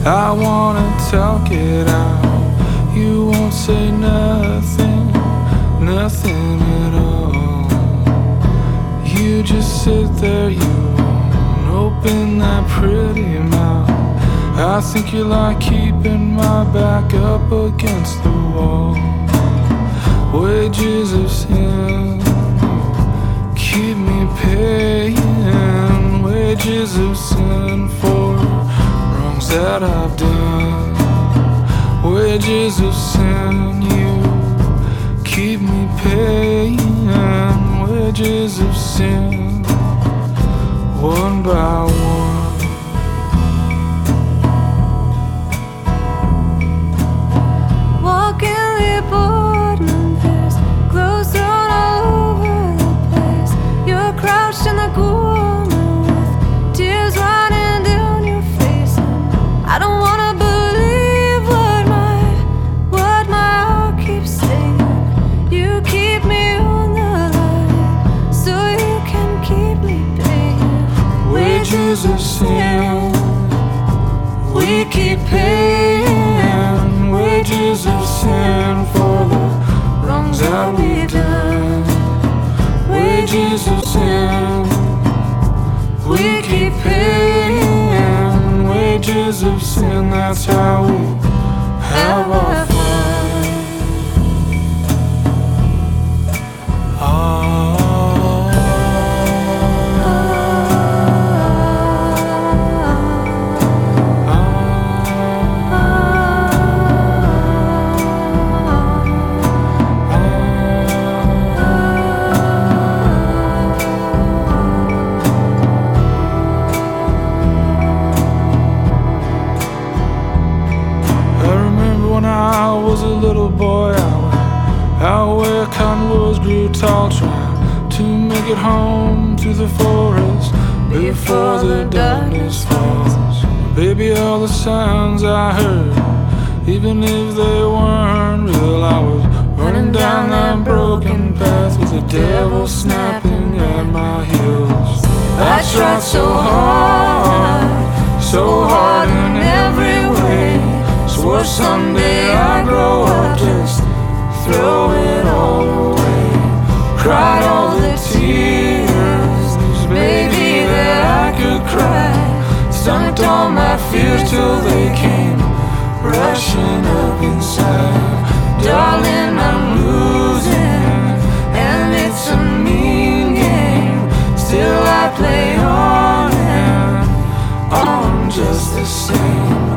I wanna talk it out. You won't say nothing, nothing at all. You just sit there, you won't open that pretty mouth. I think you like keeping my back up against the wall. Wages of sin keep me paying. Wages of sin for wrongs that I've done. Wages of sin, you keep me paying. Wages of sin, one by one. Walking the apartment, there's clothes thrown all over the place. You're crouched in the corner with tears running down your face. And I don't wanna believe what my heart keeps saying. You keep me on the line so you can keep me paying. Wages of sin, we keep paying. Wages of sin for the wrongs that we've done. Wages of sin, we keep paying. Wages of sin, that's how we have our fun. When I was a little boy, I went out where cottonwoods grew tall, trying to make it home to the forest before the darkness falls. Baby, all the sounds I heard, even if they weren't real, I was running down that broken path with the devil snapping at my heels. I tried so hard in every way. Swore someday I'd grow up, just throw it all away. Cried all the tears, baby, that I could cry. Stomached all my fears till they came rushing up inside. Darling, I'm losing, and it's a mean game. Still I play on and on just the same.